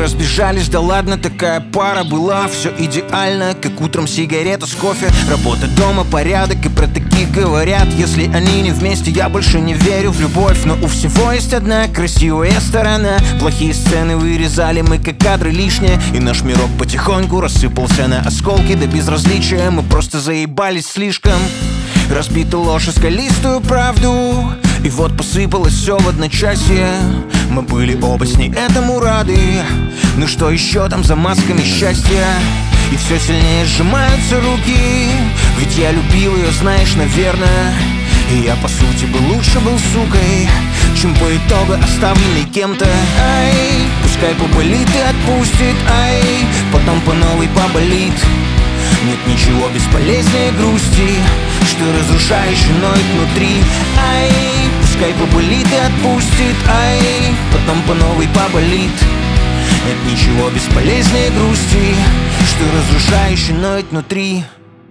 разбежались, да ладно, такая пара была. Все идеально, как утром сигарета с кофе. Работа дома, порядок, и про таких говорят. Если они не вместе, я больше не верю в любовь. Но у всего есть одна красивая сторона. Плохие сцены вырезали мы, как кадры лишние. И наш мирок потихоньку рассыпался на осколки до безразличия. Мы просто заебались слишком. Разбита ложь и скалистую правду. И вот посыпалось все в одночасье. Мы были оба с ней этому рады. Ну что еще там за масками счастья? И все сильнее сжимаются руки. Ведь я любил ее, знаешь, наверное. И я по сути бы лучше был сукой, чем по итогу оставленный кем-то. Ай, пускай поболит и отпустит. Ай, потом по новой поболит. Нет ничего бесполезнее грусти, что разрушающе ноет внутри. Ай, пускай поболит и отпустит. Ай, потом по новой поболит. Нет ничего бесполезнее грусти, что разрушающе ноет внутри.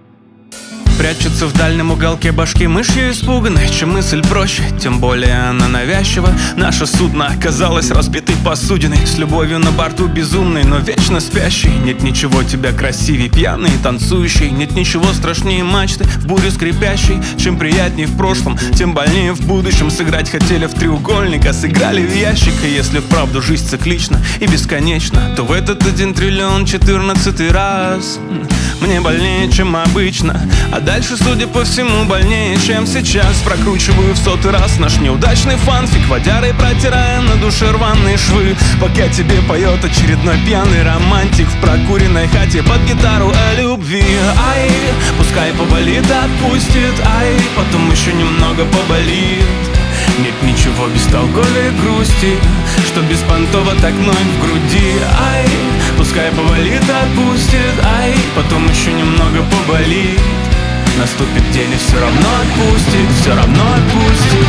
Прячется в дальнем уголке башки мышью испуганной. Чем мысль проще, тем более она навязчива. Наше судно оказалось разбитой посудиной, с любовью на борту безумной, но вечно спящей. Нет ничего тебя красивей, пьяной и танцующей. Нет ничего страшнее мачты в буре скрипящей. Чем приятней в прошлом, тем больнее в будущем. Сыграть хотели в треугольник, а сыграли в ящик. И если вправду жизнь циклична и бесконечна, то в этот 1 триллион 14 раз мне больнее, чем обычно. А дальше, судя по всему, больнее, чем сейчас. Прокручиваю в 100-й раз наш неудачный фанфик, водярой протирая на душе рваные швы. Пока тебе поет очередной пьяный романтик в прокуренной хате под гитару о любви. Ай, пускай поболит, отпустит. Ай, потом еще немного поболит. Нет ничего бестолковее грусти, что беспонтово так ноет в груди. Ай, пускай поболит, отпустит. Ай, потом еще немного поболит. Наступит день и все равно отпустит, все равно отпустит.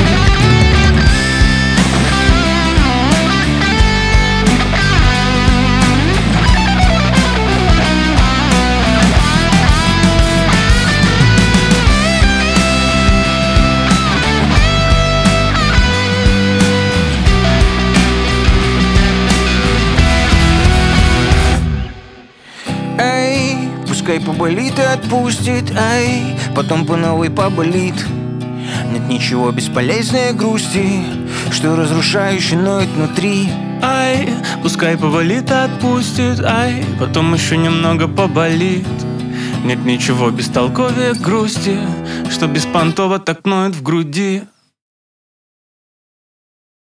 Пускай поболит и отпустит. Ай, потом по новой поболит. Нет ничего бесполезнее грусти, что разрушающе ноет внутри. Ай, пускай поболит и отпустит. Ай, потом еще немного поболит. Нет ничего бестолковее грусти, что беспонтово так ноет в груди.